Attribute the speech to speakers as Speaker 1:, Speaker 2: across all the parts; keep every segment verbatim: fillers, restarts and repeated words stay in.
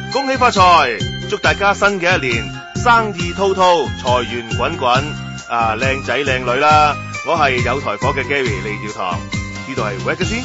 Speaker 1: 恭喜發財，祝大家新嘅一年生意滔滔，財源滾滾，啊靚仔靚女啦！我係有台火嘅 Gary 李耀堂，呢度係 Wagazine。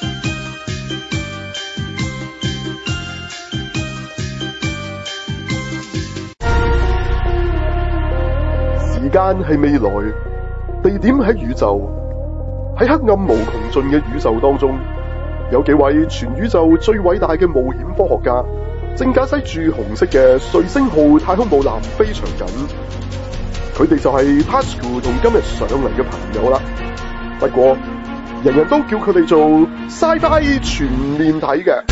Speaker 2: 時間係未來，地點喺宇宙，喺黑暗無窮盡嘅宇宙當中，有幾位全宇宙最偉大嘅冒險科學家，正駕駛住紅色嘅瑞星號太空母艦飛翔緊。佢哋就係 Tasuku 同今日上嚟嘅朋友啦。不過，人人都叫佢哋做 Sci-Fi 全面睇嘅。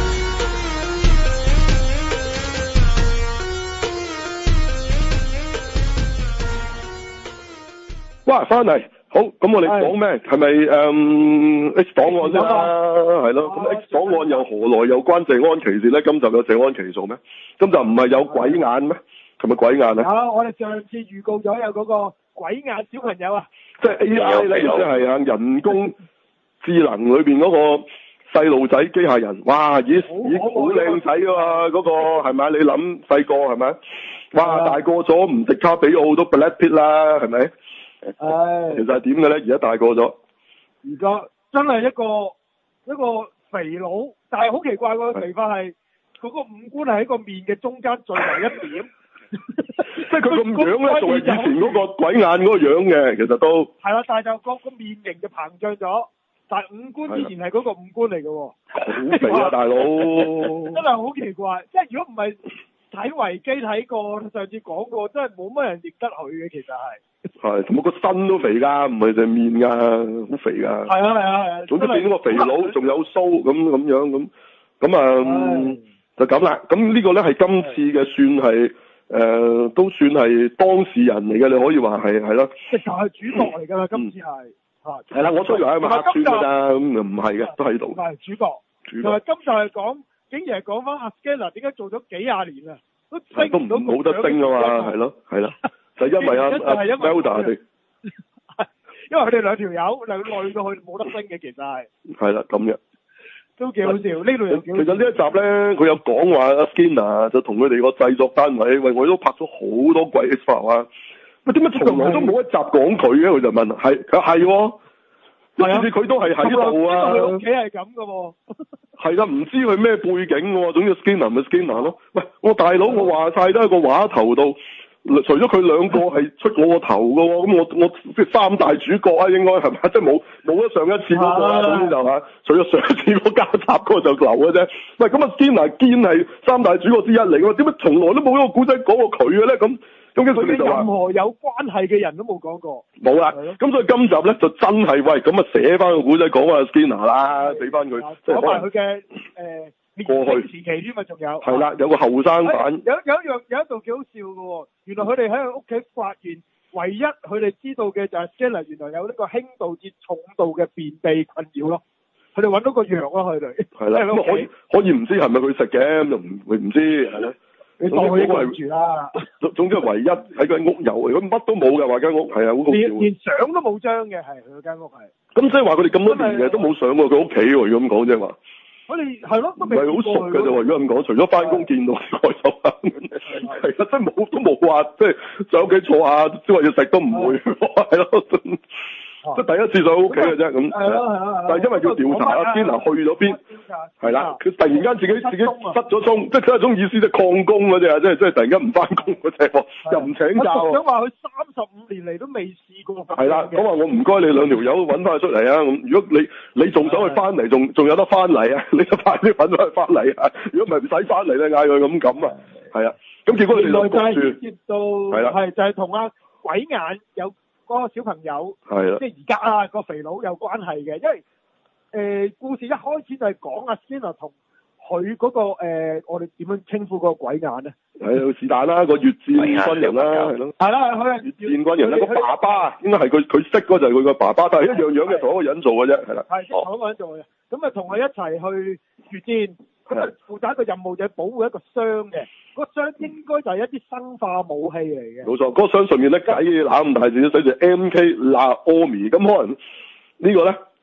Speaker 3: 哇！翻嚟好，咁我哋講咩？係咪誒 X 檔案先啦？係咯，咁 X 檔案又何來又關謝安琪事咧？今集有謝安琪做咩？今集唔係有鬼眼咩？係咪鬼眼啊？
Speaker 4: 有，我哋上次預告咗有嗰個鬼眼小朋友啊，
Speaker 3: 即係 A I 咧，即係啊人工智能裏邊嗰個細路仔機械人，哇！咦咦好靚仔啊嘛！嗰個係咪？你諗細個係咪？哇！大個咗唔迪卡比奧都 Brad Pitt 啦，係咪？
Speaker 4: 唉，
Speaker 3: 其實係點嘅咧？而家大個咗，
Speaker 4: 而家真係一個一個肥佬，但係好奇怪個肥法係嗰個五官係喺個面嘅中間最為一點，
Speaker 3: 即係佢個樣咧，仲係以前嗰個鬼眼嗰個樣嘅，其實都
Speaker 4: 係啦，但係就個個面型就膨脹咗，但係五官之前係嗰個五官嚟嘅喎，
Speaker 3: 好肥啊大佬，
Speaker 4: 真係好奇怪，即係如果唔係睇維基睇過，上次講過，真係冇乜人認得佢嘅，其實係。
Speaker 3: 係，同埋個身都肥㗎，唔係淨係面㗎，好肥㗎。
Speaker 4: 係啊係啊係啊！
Speaker 3: 總之變咗個肥佬，仲有鬚咁咁樣咁，咁啊、嗯、就咁啦。咁呢個咧係今次嘅算係誒、呃，都算係當事人嚟嘅，你可以話係係咯。
Speaker 4: 即係就係主角嚟㗎啦，今次係嚇。
Speaker 3: 係啦，我雖然係咪客串㗎咋，咁又唔係嘅，都喺度。
Speaker 4: 唔係主角。主角。同埋今集係講，竟然係講翻阿 Scanner 點解做咗幾廿年啊？都升唔到
Speaker 3: 冇得升啊嘛，係咯係啦。就因為啊啊 Melda 哋，
Speaker 4: 因為佢哋兩條友兩累到去冇得升嘅，其實係
Speaker 3: 係啦咁樣，
Speaker 4: 都幾好笑。呢度有其
Speaker 3: 實呢一集咧，佢有講話阿 Skinner 就同佢哋個製作單位，喂，我都拍咗好多鬼 X 啊，喂，點解從來都冇一集講佢嘅？佢就問，係佢係喎，甚至佢都係喺度啊，
Speaker 4: 佢屋企係咁嘅喎，
Speaker 3: 係啦，唔知佢咩背景喎，總之 Skinner 咪 Skinner 咯。喂，我大佬，我話晒都喺個畫頭度。除咗佢兩個係出我個頭嘅喎，咁我我即係三大主角啊，應該係咪？即係冇冇咗上一次嗰個啊，總之就嚇，除咗上一次嗰加插嗰個就留嘅啫。喂，咁啊堅啊堅係三大主角之一嚟喎，點解從來都冇一個古仔講過佢嘅咧？咁咁跟住佢哋就話，
Speaker 4: 任何有關係嘅人都冇講過。
Speaker 3: 冇啦，咁所以今集咧就真係喂，咁啊寫翻個古仔講阿 Skinner 啦，俾翻佢，即係
Speaker 4: 講埋佢嘅誒。過去時期添嘛，仲有
Speaker 3: 係啦，有個後生版，
Speaker 4: 有有一樣有一度幾好笑嘅喎，原來佢哋喺佢屋企發現，唯一佢哋知道嘅就係 Scanner 原來有呢個輕度至重度嘅便秘困擾咯，佢哋揾到個藥咯，佢哋
Speaker 3: 係啦，咁可以可以唔知係咪佢食嘅，咁就唔會唔知係啦。
Speaker 4: 你當佢一個人住啦。
Speaker 3: 總總之唯一喺間屋有，如果乜都冇嘅話，間屋係啊好好笑。
Speaker 4: 連連相都冇張嘅，係佢間屋係。
Speaker 3: 咁即係話佢哋咁多年嘅都冇上過佢屋企喎，如果咁講啫嘛。
Speaker 4: 我哋係咯，都
Speaker 3: 唔係好熟嘅啫喎。如果咁講，除咗翻工見到外手啊，係啊，即係冇都冇話，即係喺屋企坐下，即係話要食都唔會，係咯。即係第一次上屋企嘅啫咁。係咯係咯。但係因為要調查阿 Skinner 去咗邊，係啦，佢突然間自己自己失咗蹤，即係佢一種意思，即係曠工嗰隻，即係即係突然間唔翻工嗰隻喎，又唔請假喎。
Speaker 4: 想話佢三十五年嚟都未試過。
Speaker 3: 係啦，咁話我唔該你兩條友揾翻佢出嚟啊！咁如果你你仲想去翻嚟，仲仲有得翻嚟啊！你就快啲揾翻佢翻嚟啊！如果唔係唔使翻嚟咧，嗌佢咁咁啊，係啊。咁結果你哋兩個住，係啦，
Speaker 4: 係就係同阿鬼眼有嗰個小朋友，
Speaker 3: 係啦，
Speaker 4: 即係而家啊個肥佬有關係嘅，因為誒、呃、故事一開始就係講阿 Skinner 同佢嗰個誒、呃，我哋點樣稱呼嗰個鬼眼咧？係是但啦，個越戰軍人啦，係咯，係啦，佢係越戰軍人啦，個爸爸應該係佢佢識嗰就係佢個爸爸，但係一樣樣嘅同一個人做嘅啫，係啦，係同一個人做嘅，咁啊同佢一齊去越戰，咁啊負責一個任務就係保護一個箱嘅，嗰、那個箱應該就係一啲生化武器嚟嘅。冇錯，嗰、那個箱上面咧，解攬咁大字寫住 M K Naomi，咁可能個呢個咧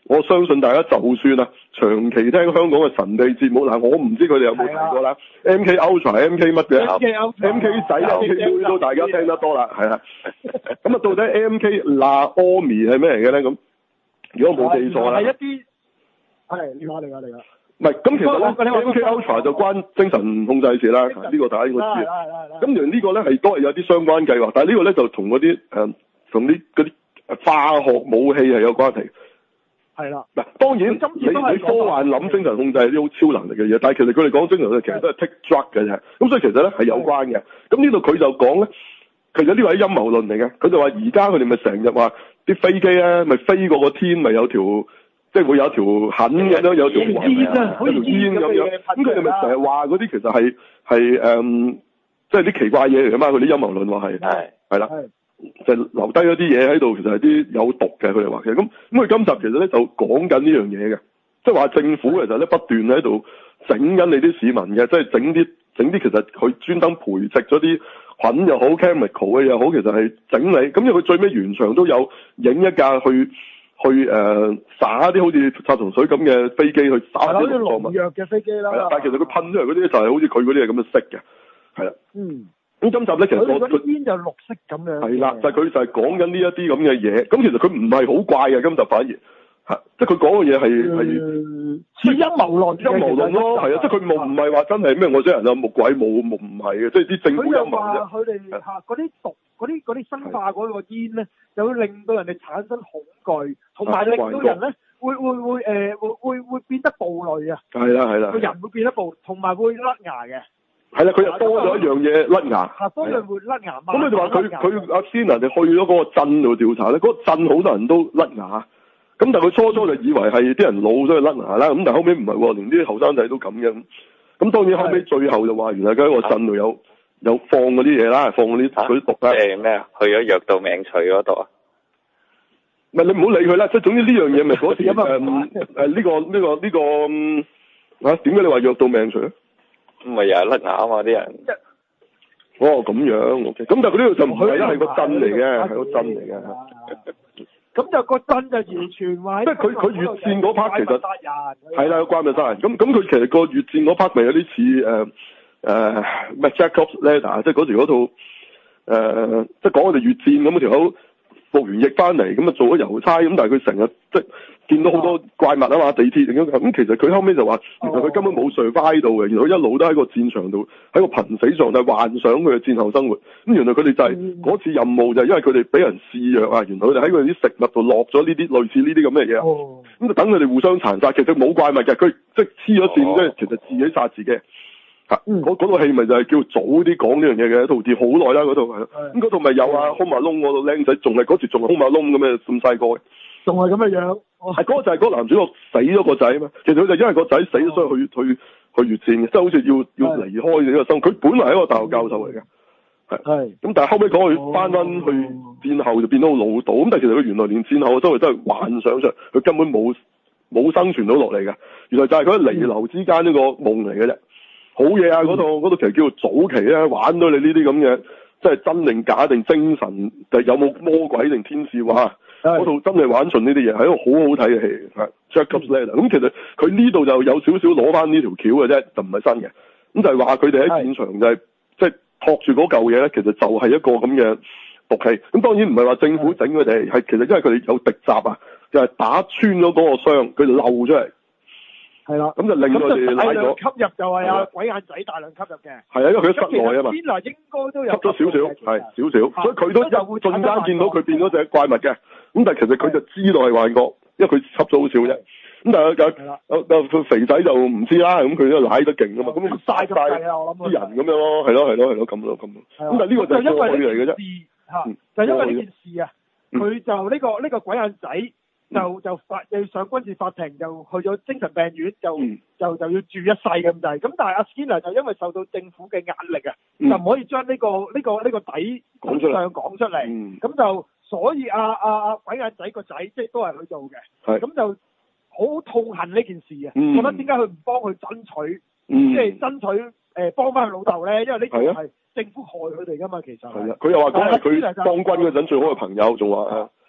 Speaker 3: 我相信大家就算啊，長期聽香港嘅神秘節目嗱，我唔知佢哋有冇提過啦 ，M K Ultra、M K 乜嘅 M K 仔、M K 妹都大家聽得多啦，係啦。咁啊，到底 M K Naomi 係咩嚟嘅咧？咁如果冇記錯啦，
Speaker 4: 係一啲係你話你話你話。
Speaker 3: 唔係，咁其實咧 M K Ultra 就關精神控制事啦，呢、呢個大家應該知。咁原來呢個咧係都係有啲相關計劃，但係呢個咧就同嗰啲誒同啲嗰啲化學武器係有關係。係啦，嗱當然你你科幻諗精神控制係啲好超能力嘅嘢，但係其實佢哋講精神控制其實都係 take drug 嘅啫，咁所以其實咧係有關嘅。咁呢度佢就講咧，其實呢個係陰謀論嚟嘅。佢就話而家佢哋咪成日話啲飛機咧咪飛過個天咪有條即係會有條痕咁樣，有條煙啊，有條煙咁樣。咁佢哋咪成日話嗰啲其實係係誒，即係啲奇怪嘢嚟㗎嘛。佢啲陰謀論話係係係啦。就留低咗啲嘢喺度，其實係啲有毒嘅。佢哋話嘅咁咁，佢今集其實咧就講緊呢樣嘢嘅，即係話政府其實咧不斷喺度整緊你啲市民嘅，即係整啲整啲其實佢專登培植咗啲菌又好 chemical 嘅又好，其實係整你。咁因為佢最尾原場都有影一架去去誒灑啲好似殺蟲水咁嘅飛機去灑啲農藥嘅飛機啦。係啦，但係其實佢噴出嚟嗰啲就係好似佢嗰啲係咁嘅色嘅，係啦。嗯。咁今集咧，其實我佢煙就綠色咁樣。係啦，就係、是、佢就係講緊呢一啲咁嘅嘢。咁其實佢唔係好怪嘅，今集反而係即係佢講嘅嘢係係似陰謀論，陰謀論咯，係啊，即係佢冇唔係話真係咩外星人啊木鬼冇冇唔係嘅，即係啲政府陰謀啫。佢哋嚇嗰啲毒嗰啲嗰啲生化嗰個煙咧，就會令到人哋產生恐懼，同埋令到人咧會會會誒、呃、會會會變得暴戾啊。係啦係啦，個人會變得暴，同埋會甩牙嘅。係啦，佢又多咗一樣嘢甩牙，多樣會甩牙。咁你就話佢佢阿仙人哋去咗嗰個鎮度調查咧，嗰、嗰個鎮好多人都甩牙，咁但係佢初初就以為係啲人老咗去甩牙啦，咁但係後尾唔係喎，連啲後生仔都咁嘅。咁當然後尾最後就話原來喺個鎮度有有放嗰啲嘢啦，放嗰啲嗰啲毒啦。誒咩啊？去咗藥到命除嗰度啊？唔係你唔好理佢啦，即係總之呢樣嘢咪嗰時誒誒呢個呢、呢個呢、呢個啊？點解你話藥到命除咧？咁咪又係甩牙啊嘛啲人，哦咁樣 ，OK，咁但係佢呢度就唔係，因為個鎮嚟嘅，係個鎮嚟嘅。咁就個鎮就完全話，即係佢佢越戰嗰 part 其實係啦，關咪殺人。咁咁佢其實個越戰嗰 part 咪有啲似誒誒咩 Jacob's Ladder，即係嗰時嗰套誒，即係講我哋越戰咁嗰條友服完役翻嚟，咁啊做咗郵差，咁但係佢成日即係見到好多怪物啊嘛，地鐵咁咁，其實佢後尾就話，原來佢根本冇 survive 到嘅，原來佢一路都喺個戰場度，喺個瀕死狀態幻想佢嘅戰後生活。咁原來佢哋就係嗰次任務就係因為佢哋俾人試藥啊，原來佢哋喺佢哋啲食物度落咗呢啲類似呢啲咁嘅嘢，咁就等佢哋互相殘殺。其實冇怪物嘅，佢即係黐咗線，即係其實自己殺自己。嚇、嗯！嗰嗰套戲咪就係叫早啲講呢樣嘢嘅，一套電好耐啦嗰套係咯。咁嗰套咪有啊，Home Alone嗰個僆仔，仲係嗰時仲係 Home Alone咁嘅咁細個嘅，仲係咁嘅樣。係嗰個就係嗰個男主角死咗個仔啊嘛。其實佢就因為個仔死咗，所以去去去越戰嘅，即係好似要要離開呢個生。佢本來係一個大學教授嚟嘅，係。係。咁但係後尾講佢翻翻去戰後就變到好老道。咁但係其實佢原來連戰後嘅生活都係幻想出嚟，佢根本冇冇生存到落嚟嘅。原來就係佢喺彌留之間呢個夢嚟嘅啫。好嘢啊！嗰度嗰度其實叫做早期咧，玩到你呢啲咁嘅，即係真定假定精神，定有冇魔鬼定天使話？嗰度真係玩盡呢啲嘢，係一個好好睇嘅戲。係 Jacob's Ladder。咁其實佢呢度就有少少攞翻呢條橋嘅啫，就唔係新嘅。咁就係話佢哋喺戰場就係即係托住嗰嚿嘢咧，其實就係一個咁嘅毒氣。咁當然唔係話政府整佢哋，係其實因為佢哋有敵襲啊，就係、是、打穿咗嗰個傷，佢漏出嚟。係啦，咁就令到佢哋拉咗吸入，就係啊鬼眼仔大量吸入嘅。係啊，因為佢喺室內啊嘛。邊來應該都有吸咗少少，係少少，所以佢都有瞬間見到佢變咗隻怪物嘅。咁但係其實佢就知道係幻覺，因為佢吸咗好少啫。咁但係有有有肥仔就唔知啦，咁佢都舐得勁啊嘛。咁晒晒啲人咁樣咯，係咯係咯係咯咁咯咁。咁但係呢個就係因為嚟嘅啫。嚇，就因為呢件事啊，佢就呢個呢個鬼眼仔。就就法要上軍事法庭，就去咗精神病院，就、嗯、就就要住一世咁滯。咁但係阿 Skinner 就因為受到政府嘅壓力啊、嗯，就唔可以將呢、呢個呢、呢個呢、呢個底講出嚟講出嚟。咁、嗯、就所以阿阿阿鬼眼仔個仔即係都係佢做嘅。咁就好痛恨呢件事啊、嗯！覺得點解佢唔幫佢爭取，即、嗯、係、就是、爭取誒幫翻佢老豆咧？因為呢個係政府害佢哋噶嘛，其實係啊。佢又話講係佢當軍嗰陣最好嘅朋友，仲話係啦。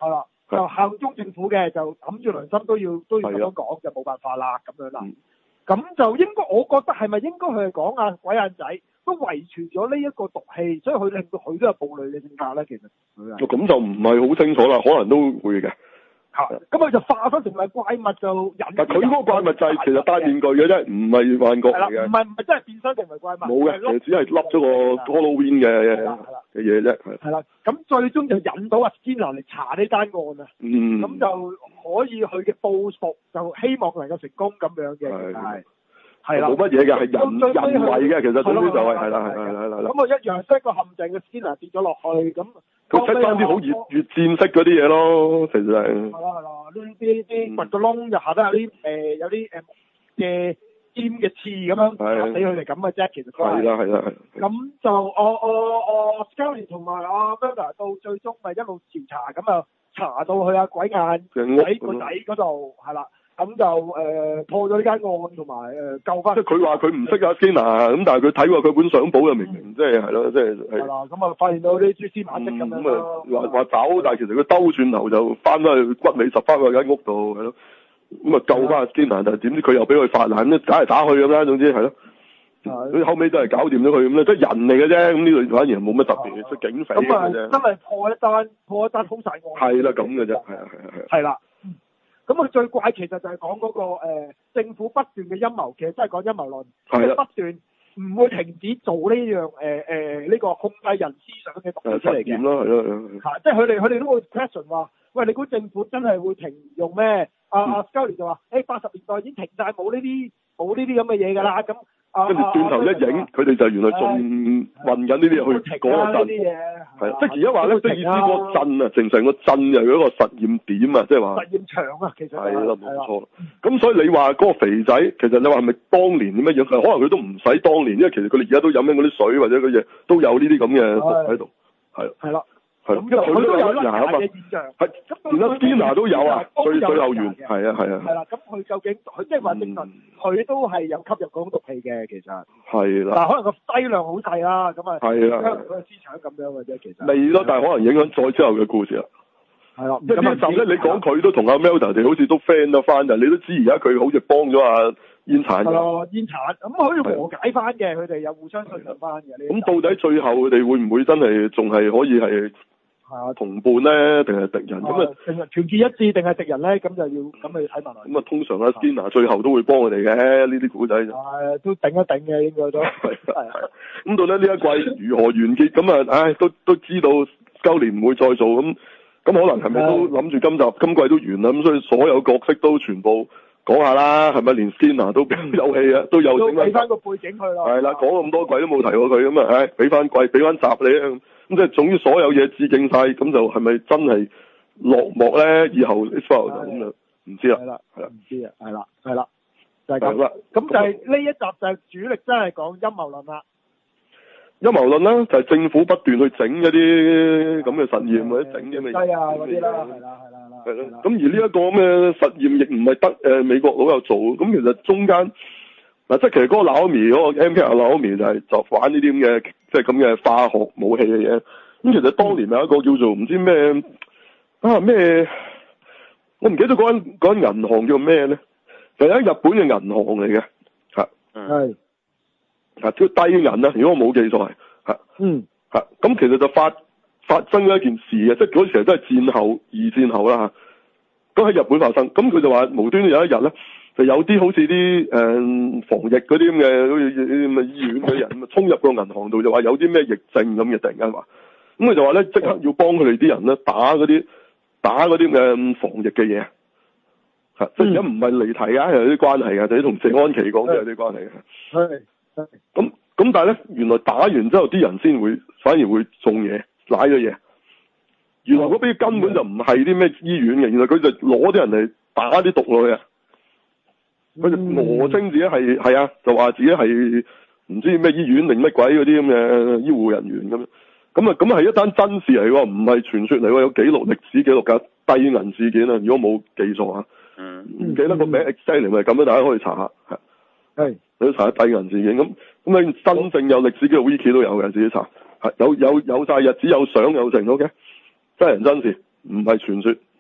Speaker 4: 就效忠政府嘅，就揞住良心都要都要咁樣講，就冇辦法啦咁樣啦。咁、嗯、就應該，我覺得係咪應該佢係講啊鬼眼仔都遺傳咗呢一個毒氣，所以佢令到佢都有暴戾嘅性格咧。其實
Speaker 3: 咁就唔係好清楚啦，可能都會嘅。
Speaker 4: 咁佢就化身成為怪物就引。
Speaker 3: 但佢嗰個怪物就係其實戴面具嘅啫，唔係幻覺嚟嘅。
Speaker 4: 唔係唔係真係變身成為怪物。
Speaker 3: 冇嘅，其實只係笠咗個 Halloween 嘅嘅嘢啫。
Speaker 4: 係啦，咁最終就引到阿 Skinner 嚟查呢單案啊。
Speaker 3: 嗯。
Speaker 4: 咁就可以佢嘅報復，就希望能夠成功咁樣嘅。係。係啦。冇
Speaker 3: 乜嘢嘅，係人人為嘅，其實總之就係係啦係啦係啦。
Speaker 4: 咁啊一樣識個陷阱嘅 Skinner 跌咗落去咁。
Speaker 3: 佢識翻啲好越越戰式嗰啲嘢咯，其實係。係
Speaker 4: 啦係啦，呢啲啲掘個窿，就下底有啲誒有啲誒嘅尖嘅刺咁樣打死佢哋咁嘅啫，其實都係。係啦係啦係。咁就我我我 Scully 同埋阿 Mulder 到最終咪一路調查，咁啊查到去阿鬼眼喺個仔嗰度，係啦。咁就誒、呃、破咗呢間案，同埋誒救翻。即係佢話佢唔識阿 Skinner，咁但係佢睇過佢本相簿就明明，即係係咯，即係係。係啦，咁啊發現到啲蛛絲馬跡咁樣咯。咁啊話話走，但係其實佢兜轉頭就翻返去骨尾十翻去間屋度，係咯。咁啊救翻阿 Skinner，但係點知佢又俾佢發難，咁打嚟打去咁啦，總之係咯。係。後尾都係搞掂咗佢咁咧，即係人嚟嘅啫。咁呢度反而冇乜特別，即係警匪嘅啫。咁啊，真係破一單破一單兇殺案。係啦，咁嘅啫，係啊，係啊，係啊。係啦。咁佢最怪其實就係講嗰個、呃、政府不斷嘅陰謀，其實真係講陰謀論，即係不斷唔會停止做呢樣誒誒呢個控制人思想嘅毒氣出嚟嘅。咯，係咯，係。即係佢哋佢哋都會 question 話，喂，你估政府真係會停用咩？阿阿 Scully 就話，誒八十年代已經停晒冇呢啲冇呢啲咁嘅嘢㗎啦，咁。跟住轉頭一影，佢哋就原來仲運緊呢啲嘢去嗰個鎮，係即係而家話咧，即係意思個鎮啊，成成個鎮又有一個實驗點啊，即係話實驗場啊，其實係啦，冇錯。咁所以你話嗰個肥仔，其實你話係咪當年點乜嘢？可能佢都唔使當年，因為其實佢哋而家都飲緊嗰啲水或者嗰嘢，都有呢啲咁嘅毒喺度，係。係啦。係，因為佢都有甩牙嘅現象，係，連阿 Skinner 都有啊，最最後緣，係啊係啊。係啦，咁佢究竟佢即係話證實佢都係有吸入嗰種毒氣嘅，其實。係啦。但係可能個劑量好細啦，咁啊。係啦。佢個資產咁樣嘅啫，其實。未咯，但係可能影響再之後嘅故事啦。係咯。即係呢一集咧，你講佢都同阿 Mulder 哋好似都 friend 得翻，但係你都知而家佢好似幫咗阿煙鏟。係咯，煙鏟咁可以和解翻嘅，佢哋有互相信任翻嘅。咁到底最後佢哋會唔會真係仲係可以係？係啊，同伴咧，定係敵人咁啊？定係團結一致，定係敵人咧？咁就要咁去睇埋落。咁啊，通常阿 Skinner 最後都會幫佢哋嘅呢啲古仔。係，都頂一頂嘅應該都。係係。咁到底呢一季如何完結？咁啊，唉，都都知道今年唔會再做咁，咁可能係咪都諗住今集今季都完啦？咁所以所有角色都全部講下啦，係咪？連 Skinner 都有戲啊，都有整翻。俾翻個背景佢咯。係啦，講咁多季都冇提過佢，咁啊，唉，俾翻季，俾翻集你啊！咁即係總之所有嘢致敬晒，咁就係咪真係落幕咧？以後 X-Files 就咁就唔知啦。係啦，係啦，唔知啊，係啦，係啦，就係咁啦。咁就係呢一集就係主力，真係講陰謀論啦。陰謀論啦，就係政府不斷去整一啲咁嘅實驗或者整啲咩嘢。係啊，嗰啲啦，係啦，係啦，係啦。咁而呢一個咁嘅實驗亦唔係得誒美國佬有做，咁其實中間。嗱，即係其實嗰個 Naomi 嗰個 M K 阿 Naomi 就係就玩呢啲咁嘅，即係咁嘅化學武器嘅嘢。咁其實當年有一個叫做唔知咩啊咩，我唔記得嗰間嗰間銀行叫咩咧，就係喺日本嘅銀行嚟嘅，嚇，係，嚇叫低銀啊，如果我冇記錯係，嚇，嗯，嚇，咁其實就發發生咗一件事嘅，即係嗰時都係戰後二戰後啦嚇，都喺日本發生。咁佢就話無端端有一日咧。就有啲好似啲誒防疫嗰啲咁嘅，好似啲咁嘅醫院嘅人咁啊，衝入個銀行度就話有啲咩疫症咁嘅，突然間話，咁佢就話咧即刻要幫佢哋啲人咧打嗰啲打嗰啲嘅防疫嘅嘢，嚇，即係而家唔係離題啊，有啲關係嘅，就係同謝安琪講都有啲關係嘅。係，咁咁但係咧，原來打完之後啲人先會反而會中嘢，舐咗嘢。原來嗰邊根本就唔係啲咩醫院嘅，原來佢就攞啲人嚟打啲毒落去啊！佢就訛稱自己係係啊，就話自己係唔知咩醫院定乜鬼嗰啲咁嘅醫護人員咁樣，咁啊咁係一單真事嚟喎，唔係傳說嚟喎，有記錄歷史記錄㗎，帝銀事件啊，如果冇記錯啊，嗯，唔記得個名 exactly 咪咁樣，大家可以查下，係，係，你都查下帝銀事件，咁咁你真正有歷史記錄 wiki 都有嘅，自己查，係有有有曬日子有相有成，OK，真人真事，唔係傳說，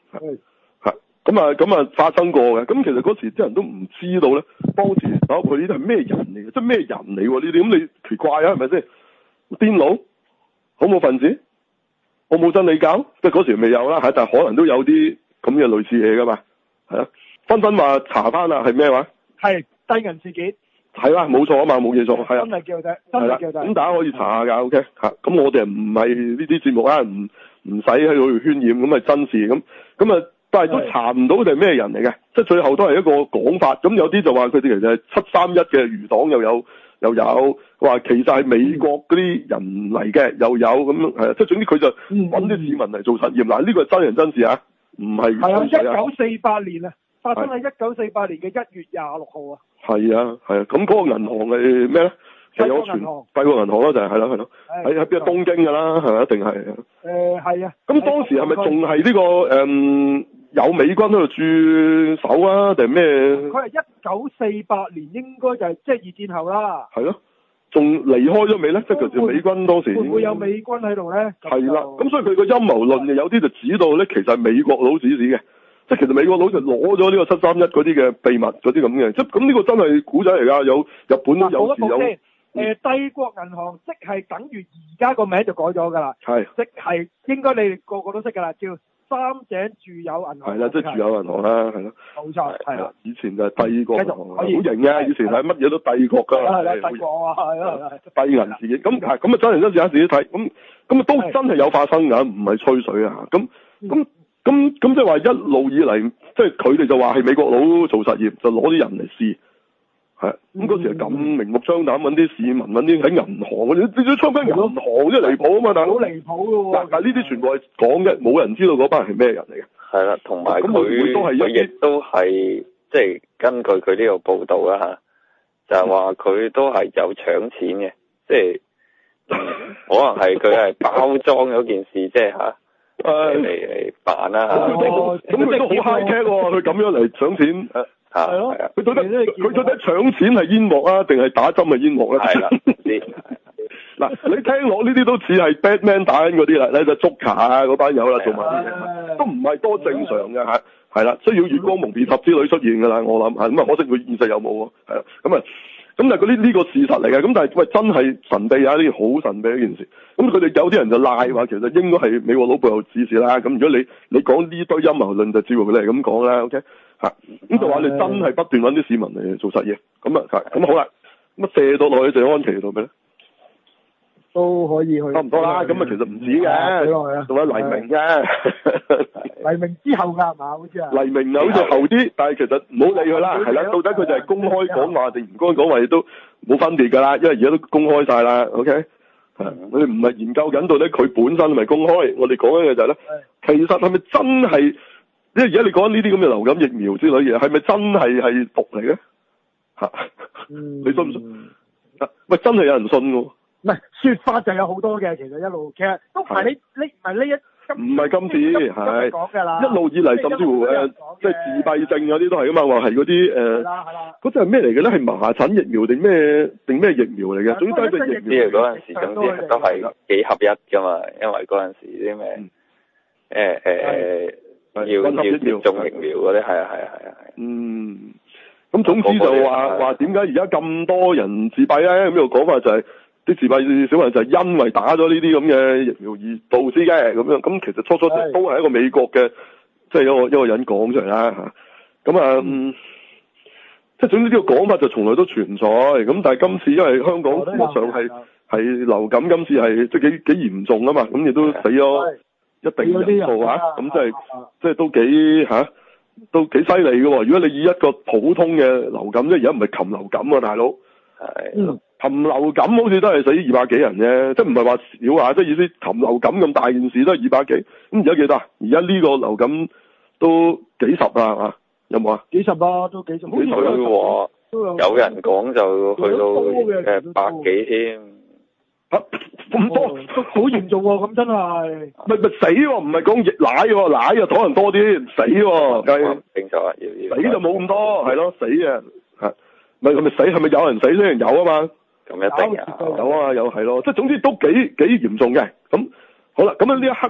Speaker 3: 係係咁啊咁啊發生過嘅。咁其實嗰時啲人都唔知道咧，當時走佢呢啲係咩人嚟嘅，即係咩人嚟喎？呢啲咁你奇怪啊，係咪先？癲佬、恐怖分子、我冇真理教，即係嗰時未有啦，係但係可能都有啲咁嘅類似嘢噶嘛，係啊。紛紛話查翻啦，係咩話？係
Speaker 4: 低銀事件。
Speaker 3: 係啦，冇錯啊嘛，冇記錯，係啊。
Speaker 4: 真係叫啫，真係叫啫。
Speaker 3: 咁大家可以查下㗎 ，OK 嚇。咁我哋唔係呢啲節目啊，唔唔使喺度渲染，咁係真事咁。咁啊，但係都查唔到佢哋係咩人嚟嘅，即係最後都係一個講法。咁有啲就話佢哋其實係七三一嘅餘黨又有又有，話其實係美國嗰啲人嚟嘅又有咁係啊。即係總之佢就揾啲市民嚟做實驗。嗱、嗯，呢個係真人真事啊，唔係。係啊，一九四八年啊。發生喺一九四八年嘅一月廿六號啊！係啊，係啊，咁嗰個銀行係咩咧？帝國銀行，帝國銀行咯，就係係咯係咯，喺喺邊啊？東京㗎啦，係咪一定係？誒係啊！咁當時係咪仲係呢個誒有美軍喺度駐守啊？定係咩？佢係一九四八年，應該就係即係二戰後啦。係咯，仲離開咗未咧？即係其實美軍當時會唔會有美軍喺度咧？係啦，咁所以佢個陰謀論有啲就指到咧，其實係美國佬指使嘅。即係其實美國佬就攞咗呢個七三一嗰啲嘅秘密嗰啲咁嘅，即係咁呢個真係古仔嚟㗎，有日本都有時有。誒、呃、帝國銀行即係等於而家個名就改咗㗎啦。係。即係應該你哋個個都識㗎啦，叫三井住友銀行。係啦，即係住友銀行啦，係咯。冇錯，係啦。以前就係帝國銀行，好型嘅。以前係乜嘢都帝國㗎。係啦，帝國啊，係啊，帝銀事件。咁係咁啊，真人真事啊，自己睇。咁咁啊，都真係有發生㗎，唔係吹水啊。咁咁。咁咁即係話一路以嚟，即係佢哋就話係美國佬做實驗，就攞啲人嚟試，係咁嗰時係咁明目張膽揾啲市民揾啲喺銀行嗰啲，你你參加銀行真係離譜啊嘛，大佬好離譜㗎喎！但係呢啲全部係講嘅，冇人知道嗰班係咩人嚟嘅。係啦，同埋佢佢亦都係即係根據佢呢個報導啦嚇，就係話佢都係有搶錢嘅，即係可能係佢係包裝嗰件事，即係嚇。誒嚟嚟辦啦嚇，咁佢都好 high tech 喎，佢咁樣嚟搶錢，係咯，佢到底佢到底搶錢係煙幕啊，定係打針係煙幕咧？係啦，嗱，你聽落呢啲都似係 Batman 打緊嗰啲啦，咧就捉卡啊嗰班友啦，做埋啲嘢，都唔係多正常嘅嚇，係啦，需要月光蒙面俠之類出現㗎啦，我諗係咁啊，可惜佢現實有冇喎，係啦，咁啊。咁但係嗰啲呢個事實嚟嘅，咁但係喂真係神秘啊！呢啲好神秘一件事。咁佢哋有啲人就賴話，其實應該係美國佬背後指示啦。咁如果你你講呢堆陰謀論，就照佢哋係咁講啦。OK 嚇，咁就話你真係不斷揾啲市民嚟做實驗。咁啊，咁好啦，咁啊射到落去謝安琪度咩咧？都可以去。差唔多啦，咁啊其實唔止嘅，仲有黎明嘅。黎明之後㗎係嘛？好似啊。黎明又好似後啲，但係其實唔好理佢啦，係啦。到底佢就係公開講話定唔該講話，亦都冇分別㗎啦。因為而家都公開晒啦。OK，係我哋唔係研究緊到底佢本身係咪公開，我哋講緊嘅就係咧，其實係咪真係？因為而家你講呢啲咁嘅流感疫苗之類嘢，係咪真係係毒嚟嘅？嚇，你信唔信？喂，真係有人信喎。唔係説法就有好多嘅，其實一路其實都唔係你呢唔係呢一唔係今次係講㗎啦，一路以嚟甚至乎誒即係自閉症嗰啲都係㗎嘛，話係嗰啲誒嗰隻係咩嚟嘅咧？係麻疹疫苗定咩定咩疫苗嚟嘅？總之都係隻疫苗。嗰陣時總之都係幾合一㗎嘛，因為嗰陣時啲咩誒誒誒要要接種疫苗嗰啲係啊係啊係啊係。嗯，咁總之就話話點解而家咁多人自閉咧？咁呢個講法就係。啲自閉小朋友就係因為打咗呢啲咁嘅疫苗而導致嘅咁樣，咁其實初初都係一個美國嘅，即係一個一個人講出嚟啦嚇。咁啊，嗯、即係總之呢個講法就從來都存在。咁但係今次因為香港事實上係係流感，今次係即係幾幾嚴重啊嘛，咁亦都死咗一定人數嚇，咁即係即係都幾嚇、啊，都幾犀利嘅喎。如果你以一個普通嘅流感，即係而家唔係禽流感啊，大佬。係。嗯禽流感好似都係死二百幾人啫，即係唔係話少啊？即係意思禽流感咁大件事都係二百幾，咁而家幾多啊？而家呢個流感都幾十啊，係嘛？有冇啊？幾十啊，都幾十。幾十喎，有人講就去到誒百幾添。嚇咁多，都好嚴重喎！咁真係。咪咪死喎，唔係講奶喎，奶又可能多啲，死喎。計清楚啊，要要。死就冇咁多，係咯，死啊嚇。咪係咪死？係咪有人死先？有啊嘛。咁一定有，有啊，有係咯，即係總之都幾幾嚴重嘅。咁好啦，咁樣呢一刻咧，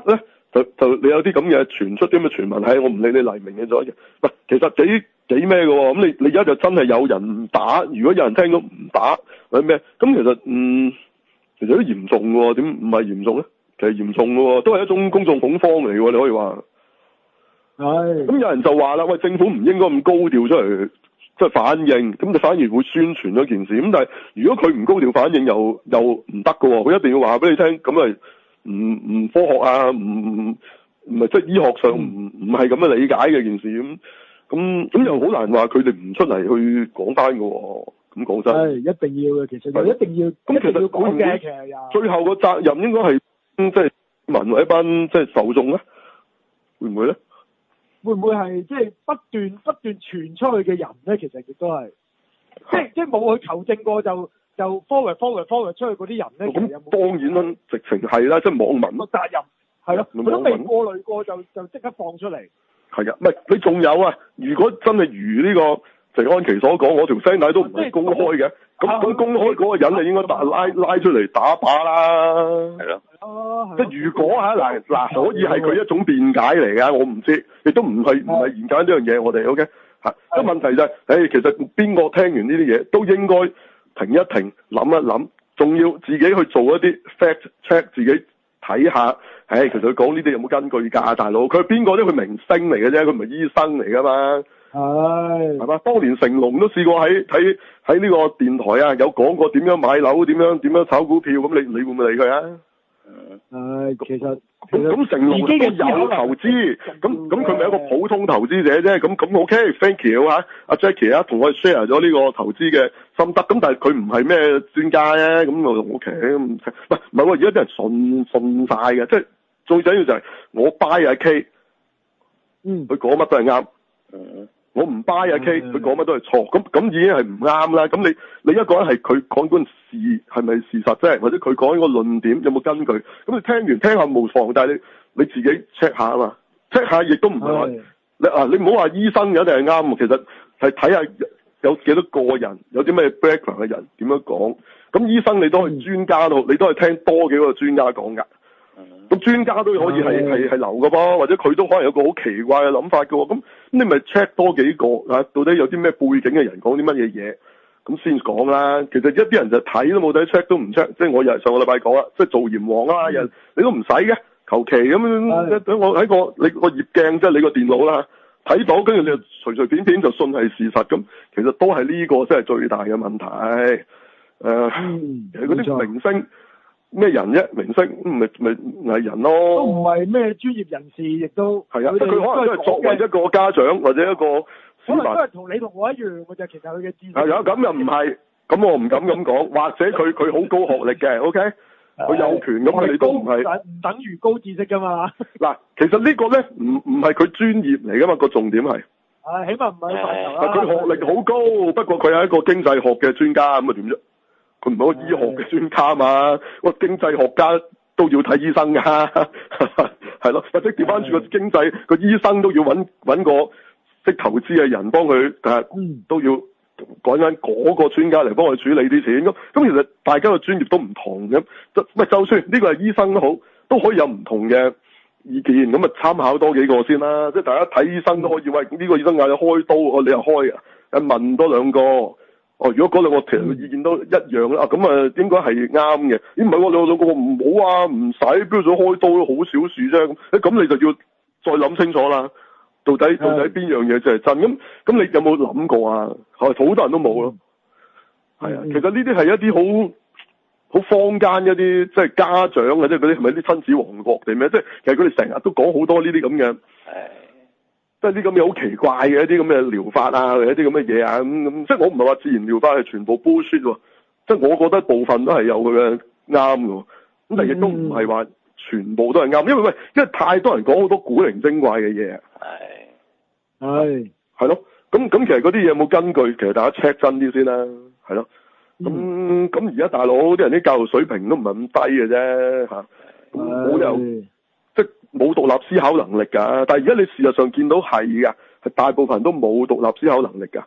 Speaker 3: 就就你有啲咁嘅傳出啲咁嘅傳聞，係我唔理你黎明嘅咗嘅。喂，其實幾幾咩嘅喎？咁你你而家就真係有人唔打，如果有人聽到唔打或者咩，咁其實嗯，其實都嚴重嘅喎，點唔係嚴重咧？其實嚴重嘅喎，都係一種公眾恐慌嚟嘅喎，你可以話。係。咁有人就話啦，喂，政府唔應該咁高調出嚟。即係反應，咁就反而會宣傳咗件事。咁但係如果佢唔高調反應，又又唔得㗎喎。佢一定要話俾你聽，咁係唔唔科學啊，唔唔唔係即係醫學上唔唔係咁嘅理解嘅件事。咁咁咁又好難話佢哋唔出嚟去講翻㗎喎。咁講真係
Speaker 4: 一定要嘅，其實係一定要。咁其實講嘅，其實又
Speaker 3: 最後個責任應該係即係民為一班即係受眾咧，會唔會咧？
Speaker 4: 會唔會係即係不斷不斷傳出去嘅人咧？其實亦都係，即係即係冇去求證過就就 forward forward forward 出去嗰啲人咧。咁
Speaker 3: 當然啦，直情係啦，即係網民。個
Speaker 4: 責任係咯，佢都未過濾過就就即刻放出嚟。係
Speaker 3: 啊，唔係你仲有啊？如果真係如呢個謝安琪所講，我條聲帶都唔係公開嘅，咁咁公開嗰個人就應該打拉拉出嚟打靶啦。係咯。即係如果嚇嗱嗱可以係佢一種辯解嚟㗎，我唔知，亦都唔係唔係研究呢樣嘢，我哋 OK 嚇。個問題就係，誒其實邊個聽完呢啲嘢都應該停一停，諗一諗，仲要自己去做一啲 fact check， 自己睇下，誒其實佢講呢啲有冇根據㗎，大佬？佢係邊個啫？佢明星嚟嘅啫，佢唔係醫生嚟㗎嘛。係。係嘛？當年成龍都試過喺喺喺呢個電台啊，有講過點樣買樓，點樣點樣炒股票，咁你你會唔會理佢啊？
Speaker 4: 誒，其實
Speaker 3: 咁咁成龍都有投資，咁咁佢咪一個普通投資者啫，咁咁 OK，thank you 嚇，阿 Jackie 啊，同我 share 咗呢個投資嘅心得，咁但係佢唔係咩專家咧，咁我 OK，咁唔係唔係喎，而家啲人信信曬嘅，即係最緊要就係我 buy 阿 K，嗯，佢講乜都係啱，嗯。我唔 buy 阿 K，佢講乜都係錯，咁咁已經係唔啱啦。咁你你一個人係佢講嗰件事係咪事實啫？或者佢講呢個論點有冇根據？咁你聽完聽下無妨，但係你你自己 check 下啊嘛 ，check 下亦都唔係話你啊，你唔好話醫生嘅一定係啱，其實係睇下有幾多個人，有啲咩 background 嘅人點樣講。咁醫生你都係專家咯，你都係聽多幾個專家講㗎。咁專家都可以係係係流嘅噃，或者佢都可能有個好奇怪嘅諗法嘅喎。咁咁你咪 check 多幾個啊？到底有啲咩背景嘅人講啲乜嘢嘢，咁先講啦。其實一啲人就睇都冇睇 check 都唔 check，即係我又係上個禮拜講啦，即係做閻王啊嘛，人你都唔使嘅，求其咁樣等我喺個你個葉鏡即係你個電腦啦，睇到跟住你就隨隨便便就信係事實咁，其實都係呢個先係最大嘅問題。誒、呃，其實嗰啲明星。咩人啫？明星咪咪藝人咯，
Speaker 4: 都唔係咩專業人士，亦都
Speaker 3: 係啊。即係佢可能都係作為一個家長或者一個市民，
Speaker 4: 可能都係同你同我一樣嘅啫。其實佢嘅知識
Speaker 3: 係啊，咁又唔係，咁我唔敢咁講。或者佢佢好高學歷嘅，OK，佢有權咁，佢哋都唔係
Speaker 4: 唔等於高知識噶嘛。
Speaker 3: 嗱，其實呢個咧唔唔係佢專業嚟噶嘛，個重點係，
Speaker 4: 係起碼唔係範疇啦。
Speaker 3: 佢學歷好高，不過佢係一個經濟學嘅專家，咁啊點啫？佢唔係個醫學嘅專家嘛，個經濟學家都要睇醫生噶，係咯，或者調翻轉個經濟個醫生都要揾揾個識投資嘅人幫佢，但係都要講緊嗰個專家嚟幫佢處理啲錢。咁咁其實大家嘅專業都唔同嘅，就就算呢個係醫生都好，都可以有唔同嘅意見。咁啊參考多幾個先啦，即係大家睇醫生都可以，喂呢個醫生嗌你開刀，我你又開啊，誒問多兩個。哦，如果嗰兩個其實意見都一樣啦，咁、嗯、啊應該係啱嘅。咦唔係喎，兩兩個唔好啊，唔使標準開刀都好小事啫。咁，咁你就要再諗清楚啦。到底到底邊樣嘢就係真？咁咁你有冇諗過啊？係好多人都冇咯。係啊，其實呢啲係一啲好好坊間一啲即係家長嘅，即係嗰啲係咪啲親子王國定咩？即係其實佢哋成日都講好多呢啲咁嘅。即係啲咁嘅好奇怪嘅一啲咁嘅療法啊，一啲咁嘅嘢啊，咁咁，即係我唔係話自然療法係全部 bullshit 喎，即係我覺得部分都係有佢嘅啱嘅，咁但係亦都唔係話全部都係啱，因為喂，因為太多人講好多古靈精怪嘅嘢，係係係咯，咁咁其實嗰啲嘢有冇根據？其實大家 check 真啲先啦，係咯，咁咁而家大佬啲人啲教育水平都唔係咁低嘅啫，嚇，冇理由。即係冇獨立思考能力㗎，但係而家你事實上見到係㗎，係大部分人都冇獨立思考能力㗎。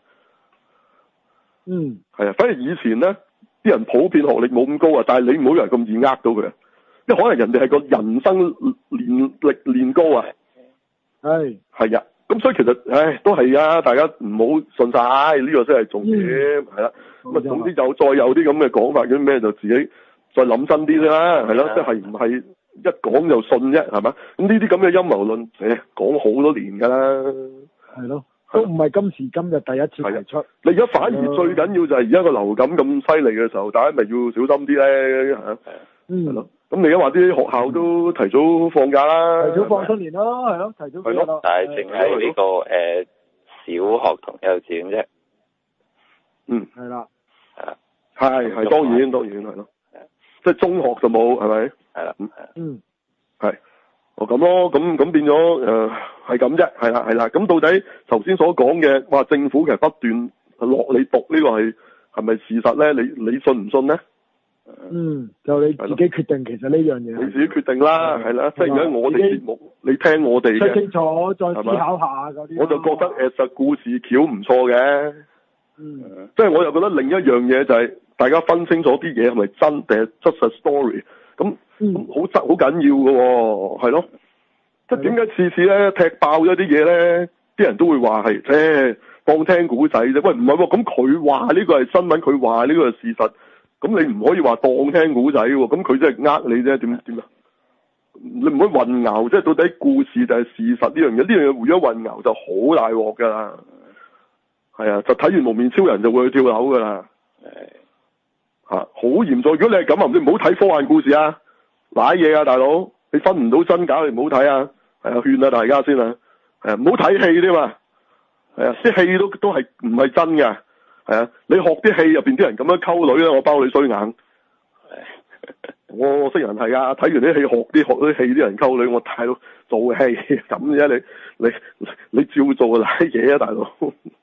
Speaker 3: 嗯，係啊，反而以前咧，啲人普遍學歷冇咁高啊，但係你唔好以為咁易呃到佢啊。 即係可能人哋係個人生年歷練高啊。
Speaker 4: 係
Speaker 3: 係啊，咁所以其實唉都係啊，大家唔好信晒呢、這個先係重點，係啦、嗯。咁啊，總之有再有啲咁嘅講法，嗰啲咩就自己再諗真啲啦，係咯，即係唔係一講就信啫，係嘛？咁呢啲咁嘅陰謀論，誒講好多年㗎啦。係
Speaker 4: 咯，都唔係今時今日第一次提出。
Speaker 3: 你而家反而最緊要就係而家個流感咁犀利嘅時候，大家咪要小心啲咧嚇。嗯。係咯。咁你而家話啲學校都提早放假啦，
Speaker 4: 提早放新年咯，係咯，提早放假咯。
Speaker 5: 但係淨係呢個誒、呃、小學同幼稚園啫。
Speaker 3: 嗯。
Speaker 4: 係啦。
Speaker 5: 係啦。
Speaker 3: 係係當然當然係咯。即係中學就冇係咪？
Speaker 5: 係啦。
Speaker 3: 嗯。係。哦咁咯，咁咁變咗誒係咁啫，係啦係啦。咁到底頭先所講嘅話，政府其實不斷落你毒呢個係係咪事實咧？你你信唔信咧？
Speaker 4: 嗯，就你自己決定，其實呢樣嘢
Speaker 3: 你自己決定啦，係啦，即係而家我哋節目，你聽我哋嘅，
Speaker 4: 睇清楚再思考下嗰啲。
Speaker 3: 我就覺得誒，實故事橋唔錯嘅，
Speaker 4: 嗯，
Speaker 3: 即係我又覺得另一樣嘢就係大家分清楚啲嘢係咪真定係 just a story，咁咁好質好緊要嘅，係咯，即係點解次次咧踢爆咗啲嘢咧，啲人都會話係，誒當聽古仔啫，喂唔係喎，咁佢話呢個係新聞，佢話呢個係事實。咁你唔可以話當聽古仔喎，咁佢真係呃你啫，點點啊？你唔可以混淆，即係到底故事就係事實呢樣嘢，呢樣嘢互咗混淆就好大鑊噶啦。係啊，就睇完蒙面超人就會去跳樓噶啦。係，嚇好嚴重。如果你係咁啊，你唔好睇科幻故事啊，瀨嘢啊，大佬，你分唔到真假，你唔好睇啊。係啊，勸下大家先啊。係啊，唔好睇戲添嘛。係啊，啲戲都都係唔係真嘅。係啊，你學啲戲入邊啲人咁樣溝女咧，我包你衰硬。我我識人係啊，睇完啲戲學啲學啲戲啲人溝女，我大佬做戲咁啫，你你你照做啊，瀨嘢啊，大佬。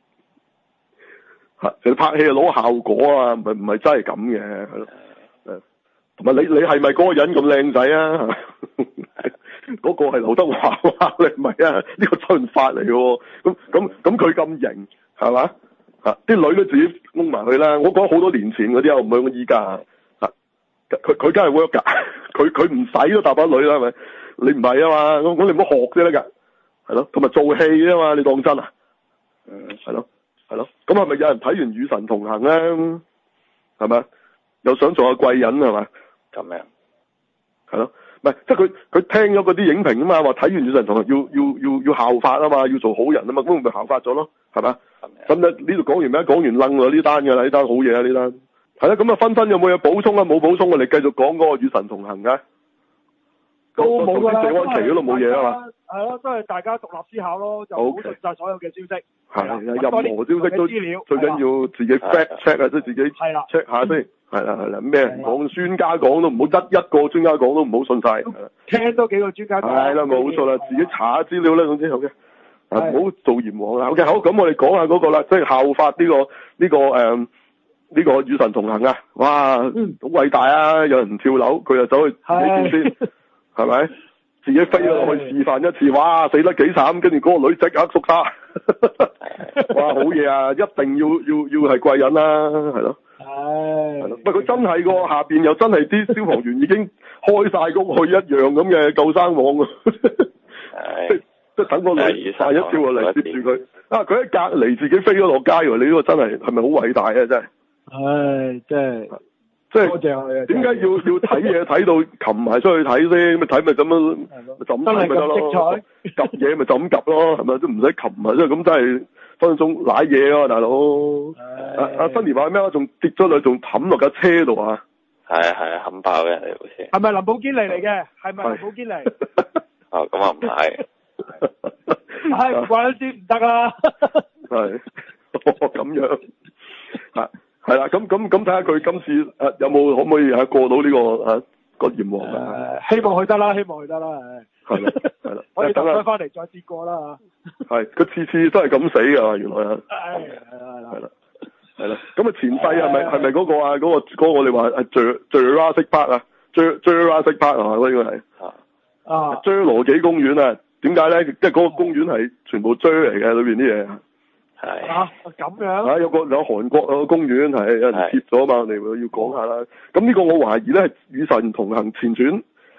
Speaker 3: 嚇，其實拍戲係攞效果啊，唔係唔係真係咁嘅，係咯。誒，同埋你你係咪嗰個人咁靚仔啊？嗰個係劉德華啊，你唔係啊？呢個周潤發嚟嘅喎，咁咁咁佢咁型係嘛？嚇！啲女都自己掹埋佢啦。我講好多年前嗰啲啊，唔係我依家嚇。佢佢梗係 work 㗎，佢佢唔使都大把女啦，係咪？你唔係啊嘛，咁咁你唔好學啫得㗎，係咯。同埋做戲啊嘛，你當真啊？嗯，係咯，係咯。咁係咪有人睇完《與神同行》咧？係咪？又想做下貴人係咪？
Speaker 5: 咁樣
Speaker 3: 係咯，唔係即係佢佢聽咗嗰啲影評啊嘛，話睇完《與神同行》要要要要效法啊嘛，要做好人啊嘛，咁咪效法咗咯，係咪？咁呢呢度講完咩？講完愣喎呢單㗎啦，呢單好嘢啊呢單。係啦，咁啊分分有冇嘢補充啊？冇補充我哋繼續講嗰個《與神同行》嘅。
Speaker 4: 都冇㗎啦，
Speaker 3: 四安琪嗰度冇嘢啊嘛。
Speaker 4: 係咯，都係大家獨立思考咯，就唔好信曬所有嘅消息。
Speaker 3: 係啊，任何消息都最緊要自己 fact check 啊，即係自己 check 下先。係啦係啦，咩講專家講都唔好一一個專家講都唔好信晒。
Speaker 4: 聽多幾個專家講。係
Speaker 3: 啦，冇錯啦，自己查下資料啦，總之好嘅。啊，唔好做閻王啦。OK，好，咁我哋講下嗰個啦，即係效法呢個呢個誒呢個與神同行啊！哇，好偉大啊！有人跳樓，佢就走去自己跳先，係咪？自己飛落去示範一次，哇，死得幾慘！跟住嗰個女即刻縮沙，哇，好嘢啊！一定要要要係貴人啦，係咯。係。係咯。喂，佢真係個下邊又真係啲消防員已經開晒屋去一樣咁嘅救生網啊！
Speaker 5: 係。
Speaker 3: 即係等個女下一跳過嚟接住佢，啊！佢喺隔離自己飛咗落街喎，你呢個真係係咪好偉大啊？真係，
Speaker 4: 唉，真係，
Speaker 3: 即係點解要要睇嘢睇到擒埋出去睇先？咁咪睇咪咁樣，咪就咁睇咪得咯。夾嘢咪就咁夾咯，係咪都唔使擒埋，即係咁真係分分鐘瀨嘢啊，大佬！阿阿新年話咩啊？仲跌咗落，仲冚落架車度啊！
Speaker 5: 係啊係啊，冚爆嘅你好似。
Speaker 4: 係咪林寶堅尼嚟嘅？係咪林寶堅尼？
Speaker 5: 哦，咁啊唔係。
Speaker 4: 係唔怪得之唔得啦。
Speaker 3: 係，哦咁樣，係係啦，咁咁咁睇下佢今次誒有冇可唔可以係過到呢個誒個閻王啊？
Speaker 4: 希望佢得啦，希望佢得啦，係。係啦，係啦。我哋等佢翻嚟再跌過啦嚇。係，佢次次都係咁死㗎，原來啊。係係啦係啦。係啦，咁啊前世係咪係咪嗰個啊嗰個嗰個我哋話係 Jurassic Park 啊 Jurassic Park 係嘛？嗰個係。啊。啊。侏羅紀公園啊！點解咧？即係嗰個公園係全部追嚟嘅，裏邊啲嘢。係啊，咁樣。啊，有個有韓國有個公園係有人貼咗嘛，我哋要講下啦。咁呢個我懷疑咧係《與神同行前傳》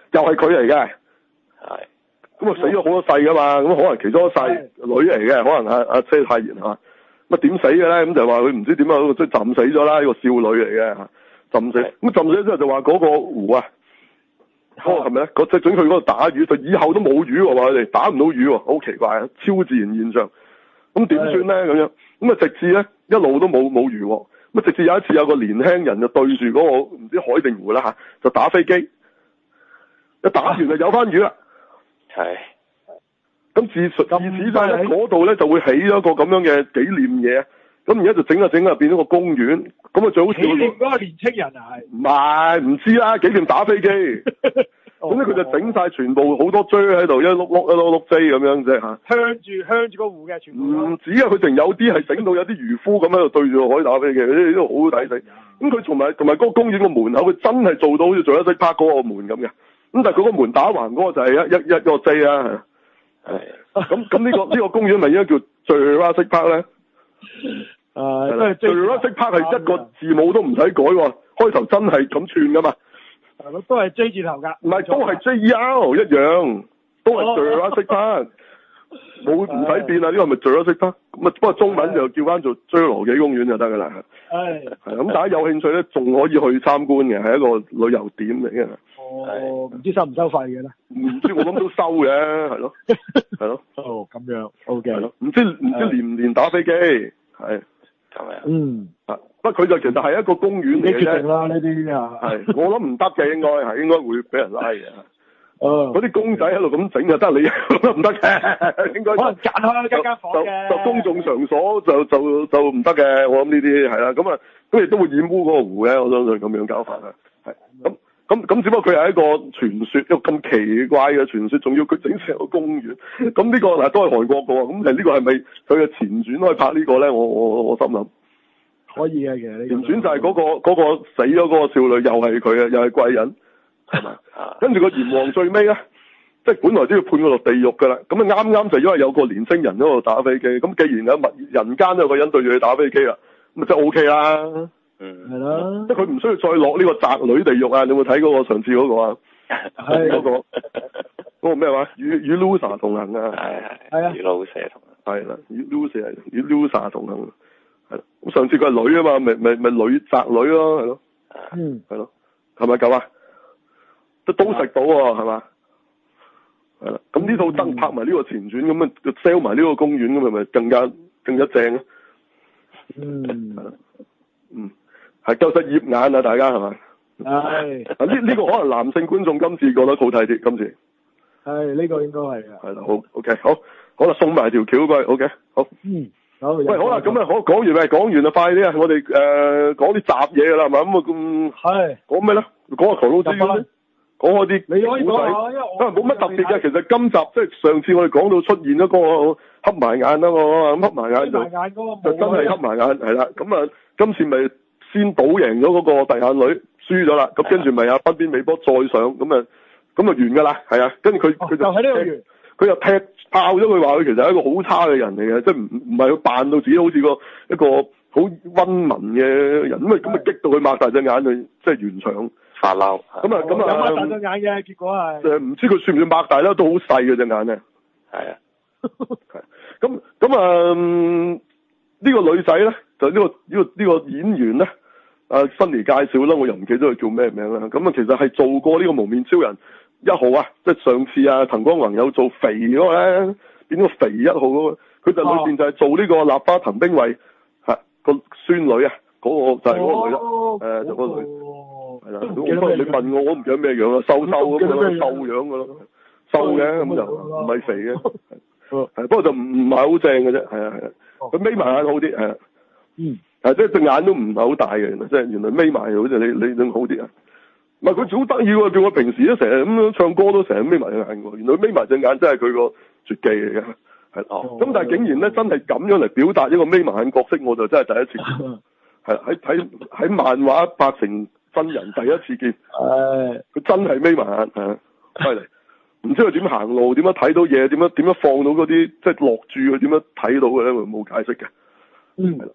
Speaker 3: 又係佢嚟嘅。
Speaker 5: 係。
Speaker 3: 咁啊死咗好多世噶嘛，咁可能其中一世女嚟嘅，可能阿阿車太賢係嘛，咁啊點死嘅咧？咁就話佢唔知點樣即係浸死咗啦，呢個少女嚟嘅，浸死。咁浸死之後就話嗰個湖啊，嗰個係咪咧？嗰隻准佢嗰度打魚，就以後都冇魚喎，話佢哋打唔到魚喎，好奇怪啊，超自然現象。咁點算咧？咁樣咁啊，直至咧一路都冇冇魚喎。咁啊，直至有一次有個年輕人就對住嗰個唔知海定湖啦吓，就打飛機，一打完就有翻魚啦。
Speaker 5: 係。
Speaker 3: 咁自自此之後咧，嗰度咧就會起咗個咁樣嘅紀念嘢。咁而家就整下整下變咗個公園。咁啊最好笑。紀念嗰個年青人啊係。唔係，唔知啦，紀念打飛機。咁咧佢就整晒全部好多錐喺度，一碌碌一碌碌錐咁樣啫嚇。向住向住個湖嘅全部。唔止啊，佢淨有啲係整到有啲漁夫咁喺度對住個海打飛機，呢啲都好抵死。咁佢同埋同埋嗰個公園個門口，佢真係做到好似做一式拍嗰個門咁嘅。咁但係佢個門打橫嗰個就係一一一個 J 啊。係。咁咁呢個呢個公園咪應該叫 Jurassic Park 咧？誒，Jurassic Park 係一個字母都唔使改喎，開頭真係咁串噶嘛。係咯，都係 J 字頭㗎。唔係，都係 J R 一樣，都係 Jurassic Park。冇唔使變啊！呢個係咪 Jurassic Park？咁啊，不過中文就叫翻做侏羅紀公園就得㗎啦。係。係咁，大家有興趣咧，仲可以去參觀嘅，係一個旅遊點嚟嘅。哦，唔知收唔收費嘅咧？唔知，我諗都收嘅，係咯，係咯。哦，咁樣 ，OK。係咯，唔知唔知連唔連打飛機？係。咁樣。嗯。啊，不過佢就其實係一個公園嚟嘅啫。你決定啦，呢啲啊。係，我諗唔得嘅，應該係應該會俾人拉嘅。哦。嗰啲公仔喺度咁整就得，你都唔得嘅，應該。可能隔開間間房嘅。就就公眾場所就就就唔得嘅，我諗呢啲係啦，咁啊，咁亦都會染污嗰個湖嘅，我相信咁樣搞法啊。係。咁。咁咁只不過佢係一個傳說，一個咁奇怪嘅傳說，仲要佢整成個公園。咁呢個嗱都係韓國嘅喎，咁誒呢個係咪佢嘅前傳可以拍呢個咧？我我我心諗可以嘅，其實前傳就係嗰、嗰個嗰、嗰個死咗嗰個少女，又係佢啊，又係貴人，係咪？跟住個閻王最尾咧，即係本來都要判佢落地獄㗎啦。咁啊啱啱就因為有個年青人喺度打飛機，咁既然有物人間都有個人對住佢打飛機啦，咁啊即係 O K 啦。嗯，係啦，即係佢唔需要再落呢個宅女地獄啊！你有冇睇嗰個上次嗰個啊？係嗰個嗰個咩話？與與 Lusa 同行啊！係係係啊！與 Lusa 同行係啦，與 Lusa 與 Lusa 同行係啦。咁上次佢係女啊嘛，咪咪咪女宅女咯，係咯，嗯，係咯，係咪咁啊？都都食到喎，係嘛？係啦，咁呢套燈拍埋呢個前傳咁啊，sell 埋呢個公園咁咪咪更加更加正啊！嗯，係啦，嗯。係夠晒醃眼啊！大家係咪？係。啊呢呢個可能男性觀眾今次覺得好睇啲，今次。係呢、呢個應該係啊。係啦，好 OK，好，好啦，送埋條橋過去 OK，好。嗯。好。喂，好啦，咁啊，好講完咪講完啦，快啲啊！我哋誒講啲雜嘢啦，係咪咁啊咁？係。講咩咧？講下唐老師先。講開啲。你可以講下，因為我。冇乜特別嘅，其實今集即係上次我哋講到出現咗嗰個黑埋眼啊嘛，咁黑埋眼就就真係黑埋眼係啦。咁啊，今次咪。先賭贏咗嗰個大眼女，輸咗啦，咁跟住咪阿濱邊美波再上，咁啊，咁啊完㗎啦，係啊，跟住佢佢就喺呢度完，佢就踢爆咗佢話佢其實係一個好差嘅人嚟嘅，即係唔唔係佢扮到自己好似個一個好溫文嘅人，咁啊咁啊激到佢擘大隻眼去，即係完場發嬲，咁啊咁啊有擘大隻眼嘅結果係，誒唔知佢算唔算擘大啦，都好細嘅隻眼咧，係啊，係，咁咁啊呢個女仔咧。就呢、呢個呢、呢個呢、呢個演員咧，啊新嚟介紹啦，我又唔記得佢叫咩名啦。咁啊，其實係做過呢個無面超人一號啊，即係上次啊，滕光宏有做肥嗰個咧，變咗肥一號嗰個，佢就裏邊就係做呢個立花藤兵衛嚇個孫女啊，嗰、嗰個就係嗰個女啦，誒、哦呃、就嗰個女，係啦。咁你問我，我唔記得咩樣啦，瘦瘦咁樣，瘦樣嘅咯，瘦嘅咁就唔係肥嘅，係不過就唔唔係好正嘅啫，係啊係啊，佢眯埋眼好啲係啊。嗯，係即係隻眼都唔係好大嘅，原來即係原來眯埋好似你你仲好啲啊！唔係佢好得意喎，叫我平時都成日咁樣唱歌都成日眯埋隻眼喎，原來眯埋隻眼真係佢個絕技嚟嘅，係哦。咁、哦、但係竟然咧真係咁樣嚟表達一個眯埋眼角色，我就真係第一次見，係喺喺喺漫畫拍成真人第一次見，誒，佢真係眯埋眼，係犀利，唔知佢點行路，點樣睇到嘢，點樣點樣放到嗰啲即係落注，佢點樣睇到嘅咧？冇解釋嘅，嗯。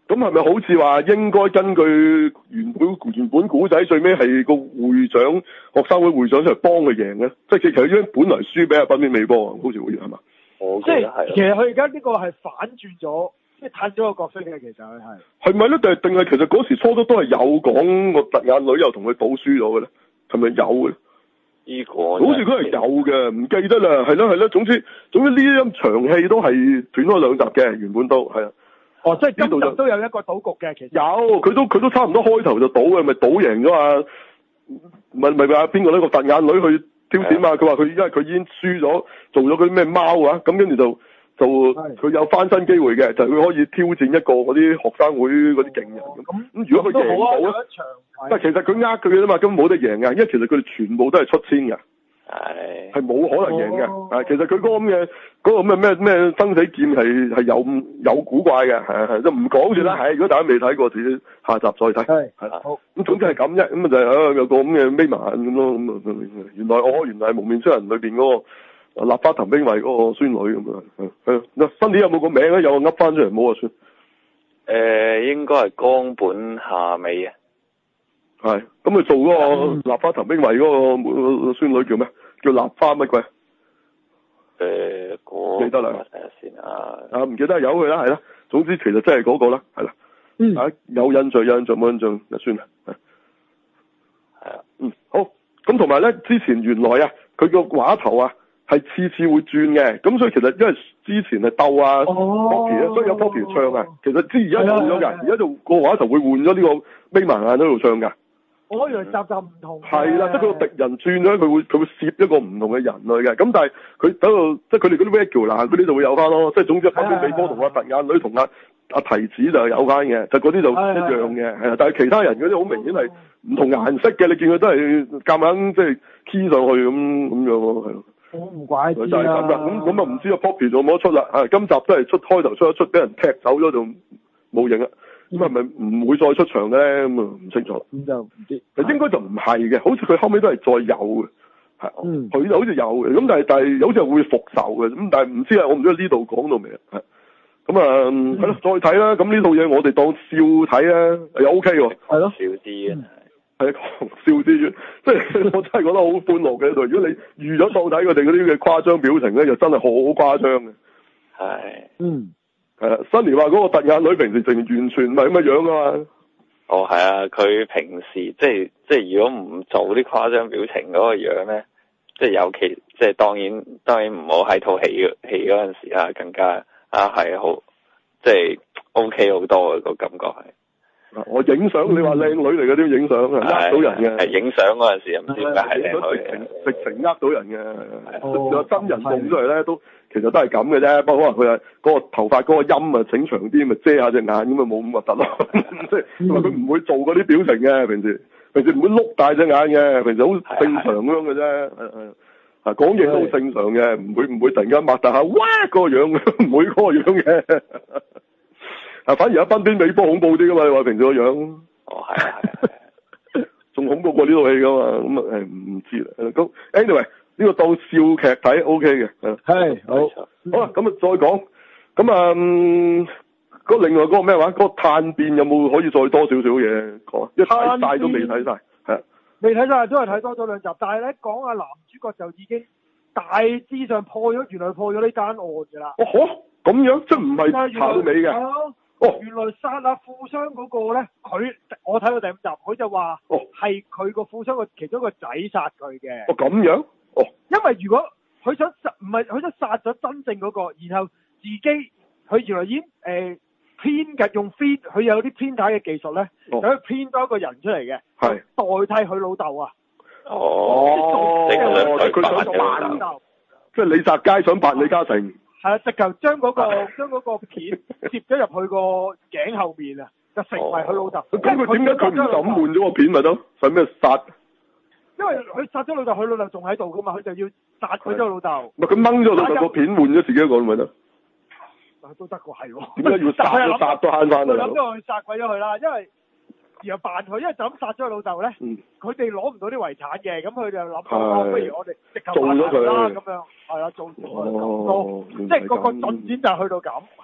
Speaker 3: 咁係咪好似話應該根據原本原本古仔最尾係個會長學生會會長出嚟幫佢贏嘅？即係其實已經本來輸俾阿濱邊美波啊，好似會係嘛？
Speaker 4: 即係其實佢而家呢個係反轉咗，即係褪咗個角色嘅。其實佢係
Speaker 3: 係咪咧？定係定係其實嗰時初初都係有講個突眼女又同佢賭輸咗嘅咧？係咪有嘅？
Speaker 5: 呢個
Speaker 3: 好似佢係有嘅，唔記得啦。係咯係咯，總之總之呢一場戲都係斷咗兩集嘅，原本都係啊。
Speaker 4: 哦，即係今集都有一個賭局嘅，其實
Speaker 3: 有，佢都佢都差唔多開頭就賭嘅，咪賭贏咗啊！咪咪話邊個呢個突眼女去挑戰嘛？佢話佢因為佢已經輸咗，做咗嗰啲咩貓啊，咁跟住就就佢有翻身機會嘅，就係佢可以挑戰一個嗰啲學生會嗰啲勁人咁。咁、哦、如果佢贏到咧，但係其實佢呃佢嘅啫嘛，根本冇得贏嘅，因為其實佢哋全部都係出千嘅。係係冇可能贏嘅，係、哦、其實佢嗰個咁嘅嗰個咁嘅咩咩生死戰係係有有古怪嘅，係係就唔講住啦。係如果大家未睇過，自己下集再睇。係係啦，好咁總之係咁啫，咁啊就係啊有個咁嘅眯埋眼咁咯，咁啊原來我原來係無面超人裏邊嗰個立花藤兵衛嗰個孫女咁啊，係係新年有冇個名咧？有啊，噏翻出嚟冇啊算。
Speaker 5: 誒，應該係岡本夏美啊。
Speaker 3: 係，咁佢做嗰個立花藤兵衛嗰個孫女叫咩？叫立花乜鬼？誒、
Speaker 5: 呃，嗰、那個、記得啦，睇下先啊。啊，唔
Speaker 3: 記得由佢啦，係啦。總之其實真係嗰個啦，係啦。嗯。啊，有印象，有印象，冇印象就算啦。係。係啊。嗯，好。咁同埋咧，之前原來啊，佢個畫頭啊係次次會轉嘅，咁所以其實因為之前係鬥啊 Poppy 啊，所以有 Poppy 唱啊。其實之而家冇咗㗎，而家就個畫頭會換咗呢個眯埋眼喺度唱㗎。
Speaker 4: 我以為集集唔同。
Speaker 3: 係啦，即係佢個敵人轉咗，佢會佢會攝一個唔同嘅人類嘅。咁但係佢喺度，即係佢哋嗰啲 regular 嗰啲就會有翻咯。即係總之，濱邊美波同阿突眼女同阿阿提子就有翻嘅，就嗰啲就一樣嘅。係啊，但係其他人嗰啲好明顯係唔同顏色嘅，你見佢都係夾硬即係 key 上去咁咁樣咯，係咯。我唔怪之啦。就係咁啦。咁咁啊，唔知阿 Poppy 仲有冇得出啦？啊，今集都係出開頭出一出，俾人踢走咗就冇影啦。咁係咪唔會再出場咧？咁啊唔清楚。咁就唔知。應該就唔係嘅，好似佢後尾都係再有嘅，係。嗯。佢就好似有嘅，咁但係但係好似係會復仇嘅，咁但係唔知啊，我唔知呢度講到未啊？係。咁啊，係咯，再睇啦。咁呢套嘢我哋當笑睇啊，又 OK 喎。係咯。笑啲嘅。係啊，笑啲嘅，即係我真係覺得好歡樂嘅呢度。如果你預咗當睇佢哋嗰啲嘅誇張表情咧，就真係好誇張嘅。係。嗯。係啊，新年話嗰個突眼女平時淨完全唔係咁嘅樣啊嘛。
Speaker 5: 哦，係啊，佢平時即係即係如果唔做啲誇張表情嗰個樣咧，即係尤其即係當然當然唔好喺套戲戲嗰陣時啊，更加啊係好即係 OK 好多嘅個感覺係。
Speaker 3: 我影相，你話靚女嚟嗰啲影相啊，呃到人嘅。
Speaker 5: 係影相嗰陣時唔知點解係靚女嘅。
Speaker 3: 直情呃到人嘅，有真人動出嚟咧都。其實都係咁嘅啫，不過可能佢係嗰個頭髮嗰個陰啊整長啲，咪遮下隻眼咁啊，冇咁核突咯。即係因為佢唔會做嗰啲表情嘅，平時平時唔會碌大隻眼嘅，平時好正常咁樣嘅啫。係係啊，講嘢都好正常嘅，唔會唔會突然間擘大下哇嗰個樣，唔會嗰個樣嘅。啊，反而阿濱邊美波恐怖啲噶嘛？你話平時個樣？
Speaker 5: 哦，係啊係啊，
Speaker 3: 仲恐怖過呢套戲噶嘛？咁啊誒唔知啦。咁 anyway。呢個當笑劇睇 O K 嘅，係好，好啦，咁啊再講，咁啊，嗯，嗰另外嗰個咩話，嗰個碳變有冇可以再多少少嘢講？一睇晒都未睇晒，係啊，
Speaker 4: 未睇晒都係睇多咗兩集，但係咧講阿男主角就已經大致上破咗，原來破咗呢單案噶啦。
Speaker 3: 哦，好，咁樣即係唔係查到尾嘅。哦，
Speaker 4: 原來殺阿富商嗰個咧，佢我睇到第五集，佢就話，哦，係佢個富商個其中一個仔殺佢嘅。
Speaker 3: 哦，咁樣。哦，
Speaker 4: 因為如果佢想殺，唔係佢想殺咗真正嗰個，然後自己佢原來已經誒編嘅用 feed，佢有啲編打嘅技術咧，就可以編多一個人出嚟嘅，係代替佢老豆啊。
Speaker 3: 哦，即係佢想扮老豆，即係李澤楷想扮李嘉誠。係啊，直頭將嗰個將嗰個片攝咗入去個頸後面啊，就成為佢老豆。咁佢點解佢唔就咁換咗個片咪得？使咩殺？因為佢殺咗老豆，佢老豆仲喺度噶嘛，佢就要殺佢咗老豆。唔係佢掹咗老豆個片，換咗自己一個咪得？都得個係喎。點解要殺都殺都慳翻啊？佢諗咗去殺鬼咗佢啦，因為然後扮佢，因為就咁殺咗佢老豆咧，佢哋攞唔到啲遺產嘅，咁佢就諗，哦，不如我哋直頭做咗佢啦，咁樣係啦，做咗咁多，即係嗰個進展就去到咁，係啦。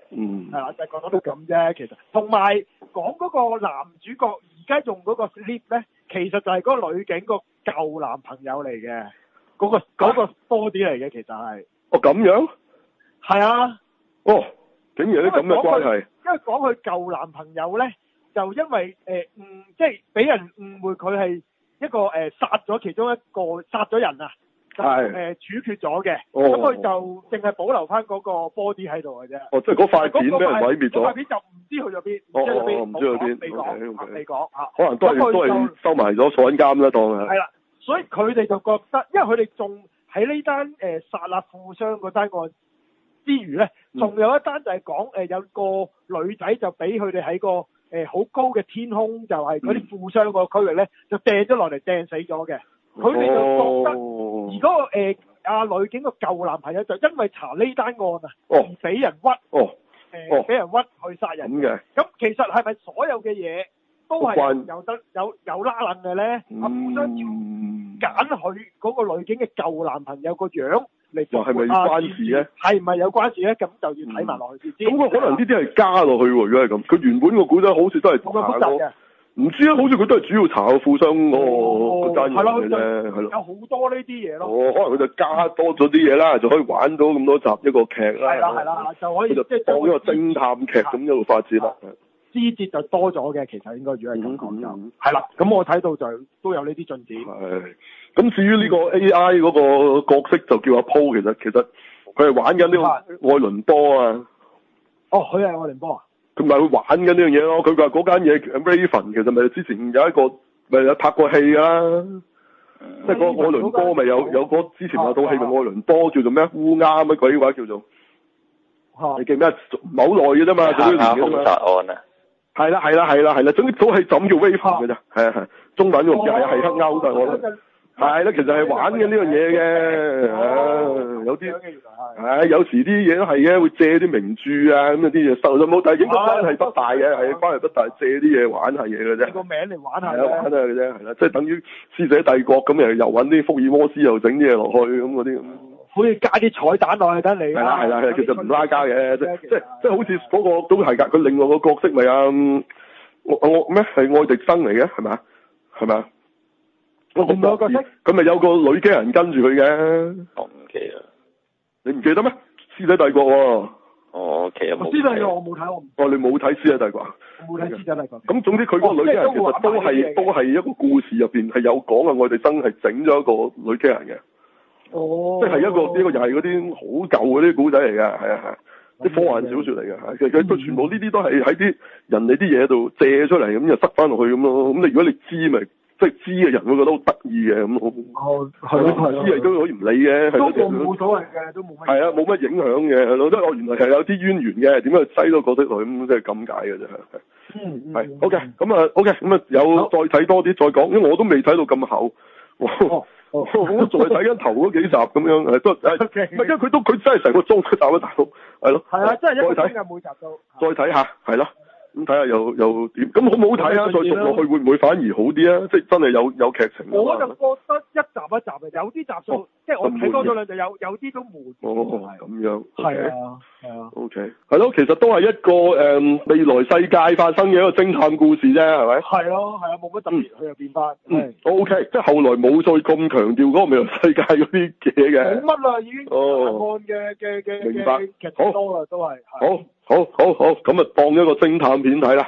Speaker 3: 嗯。
Speaker 4: 係啦，就係講到咁啫，其實。同埋講嗰個男主角而家用嗰個 slip 咧，其實就係嗰個女警個舊男朋友嚟嘅，嗰、嗰個嗰、嗰個 body 嚟嘅，其實係。
Speaker 3: 哦，咁樣？係
Speaker 4: 啊。
Speaker 3: 哦，竟然有啲咁嘅關係。
Speaker 4: 因為講佢舊男朋友咧，就因為誒誤、呃，即係俾人誤會佢係一個誒、呃、殺咗其中一個殺咗人啊。就誒、呃、處決咗嘅，咁佢、哦、就淨係保留翻嗰個 body 喺度嘅啫。哦，即係嗰塊片俾人毀滅咗。嗰塊片就唔知去咗邊，唔知去邊，唔知去邊，未講，未講嚇。可能都係都係收埋咗坐緊監啦，當係。係啦，所以佢哋就覺得，因為佢哋仲喺呢單誒殺戮富商嗰單案之餘咧，仲有一單就係講誒有個女仔就俾佢哋喺個誒好高嘅天空，就係嗰啲富商個區域咧，就掟咗落嚟掟死咗嘅。佢哋就覺得，而嗰個誒阿女警個舊男朋友就因為查呢單案啊，而俾人屈，誒俾人屈去殺人。咁嘅。咁其實係咪所有嘅嘢都係有得有有拉楞嘅咧？阿富商要揀佢嗰個女警嘅舊男朋友個樣嚟做係咪關事咧？係唔係有關事咧？咁就要睇埋落去先知。咁佢可能呢啲係加落去喎，如果係咁，佢原本個古仔好似都係咁複雜嘅。唔知啊，好似佢都係主要查個富商嗰個單嘢嘅啫，係咯。有好多呢啲嘢咯。哦，可能佢就加多咗啲嘢啦，就可以玩到咁多集一個劇啦。係啦係啦，就可以即係當一個偵探劇咁一路發展啦。枝節就多咗嘅，其實應該如果係咁講就係啦。咁我睇到就都有呢啲進展。係。咁至於呢個 A I 嗰個角色就叫阿 Paul，其實其實佢係玩緊呢個愛倫坡啊。哦，佢係愛倫坡啊。佢咪去玩緊呢樣嘢咯？佢話嗰間嘢 Raven 其實咪之前有一個咪有拍過戲㗎啦，嗯、即係嗰個愛倫坡咪有有個之前有套戲咪愛倫坡叫做咩烏鴉乜鬼話叫做，啊、你記咩？唔係好耐嘅啫嘛，做呢年嘅啫嘛。殺案啊！係啦係啦係啦係啦，總之都係就咁叫 Raven 嘅咋，係啊係，中文喎，係係黑歐但係我覺得。係啦，其實係玩緊呢樣嘢嘅，啊，有啲，係有時啲嘢都係嘅，會借啲名著啊咁啲嘢收咗冇，但係應該關係不大嘅，係關係不大，借啲嘢玩下嘢嘅啫。個名嚟玩下。係啊，玩下嘅啫，係啦，即係等於師姐帝國咁，又又揾啲福爾摩斯又整啲嘢落去咁嗰啲咁。好似加啲彩蛋落去得你。係啦係啦係，其實唔拉加嘅，即即即係好似嗰個都係㗎，佢另外個角色咪啊，我我咩係愛迪生嚟嘅係咪啊？係咪啊？我咁多角色，佢咪有個女機人跟住佢嘅。我唔記得，你唔記得咩？師弟帝國喎。哦，其實冇。師弟帝國我冇睇，我唔。哦，你冇睇師弟帝國？我冇睇師弟帝國。咁總之佢嗰個女機人其實都係都係一個故事入邊係有講啊，愛迪生係整咗一個女機人嘅。哦。即係一個呢個又係嗰啲好舊嗰啲古仔嚟嘅，係啊係，啲科幻小說嚟嘅，係其實佢全部呢啲都係喺啲人哋啲嘢度借出嚟，咁就塞翻落去咁咯。咁你如果你知咪？即係知嘅人會覺得好得意嘅咁咯。哦，係咯係咯。知係都可以唔理嘅。都冇冇所謂嘅，都冇乜。係啊，冇乜影響嘅，係咯。即係我原來係有啲淵源嘅，點解擠到角色落去咁，即係咁解嘅啫。嗯嗯。係。OK，咁啊 OK，咁啊有再睇多啲再講，因為我都未睇到咁厚。哦。我仲係睇緊頭嗰幾集咁樣，誒都誒，唔係因為佢都佢真係成個鐘集啊，大佬。係咯。係啊，真係一個鐘嘅每集都。再睇下，係咯。咁睇下又又點？咁好唔好睇啊？再續落去會唔會反而好啲啊？即係真係有有劇情。我就覺得一集一集嘅，有啲集數即係我睇多咗兩集，有有啲都悶。哦，咁樣。係啊，係啊。O K，係咯，其實都係一個誒未來世界發生嘅一個偵探故事啫，係咪？係咯，係啊，冇乜特別，佢又變翻。嗯。O K，即係後來冇再咁強調嗰個未來世界嗰啲嘢嘅。冇乜啦，已經哦。案嘅嘅嘅明白。劇情多啦，都係。好。好好好，咁啊當一個偵探片睇啦。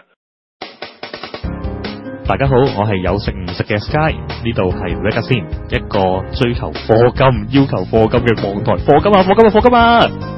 Speaker 6: 大家好，我係有食唔食嘅 Sky，呢度係 Regazine，一個追求課金、要求課金嘅網台。課金啊，課金啊，課金啊！